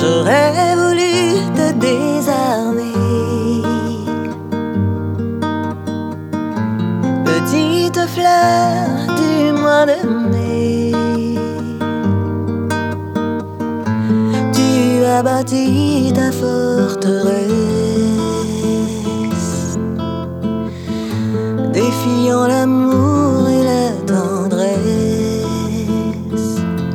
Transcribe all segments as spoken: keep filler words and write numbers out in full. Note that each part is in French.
J'aurais voulu te désarmer, petite fleur du mois de mai. Tu as bâti ta forteresse, défiant l'amour et la tendresse.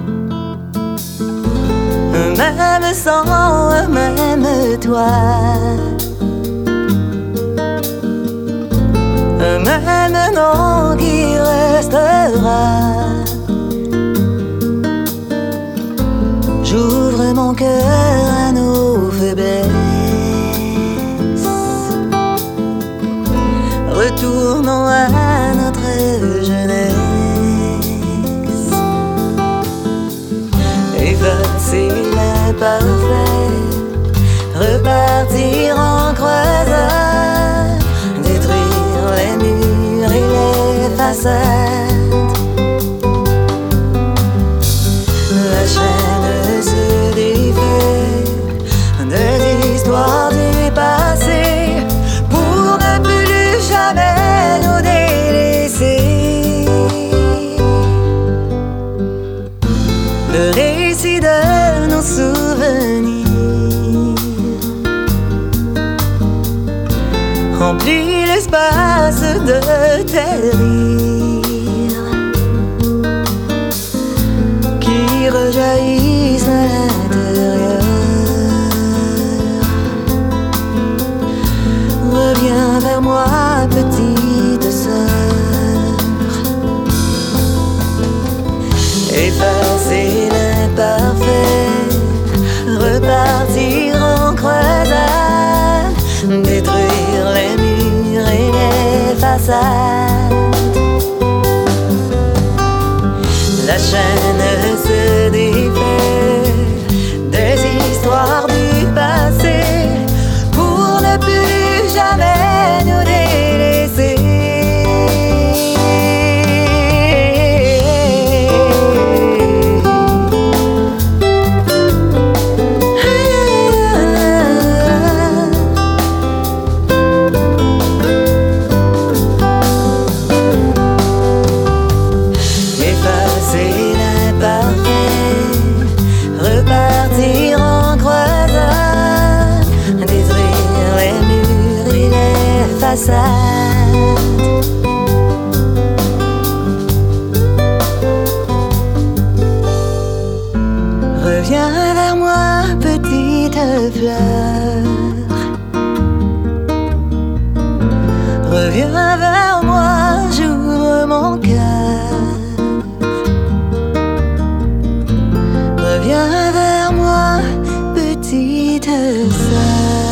Même sang, même toi, même nom qui restera. J'ouvre mon cœur à nos faiblesses, retournons à notre jeunesse. Effacer l'imparfait, repartir en croisade, détruire les murs et les façades. La chaîne se défait des histoires du passé pour ne plus jamais nous délaisser. Le récit de nos souvenirs remplit l'espace de tes rires qui rejaillissent à l'intérieur. Reviens vers moi, petite sœur. Effacer l'imparfait, repartir en croisade, détruire les murs et les façades. La chaîne se défait des histoires du passé pour ne plus jamais nous délaisser. Repartir en croisade, détruire les murs et les façades. Reviens vers moi, petite fleur. Reviens vers moi, j'ouvre mon cœur. Reviens vers moi, petite sœur.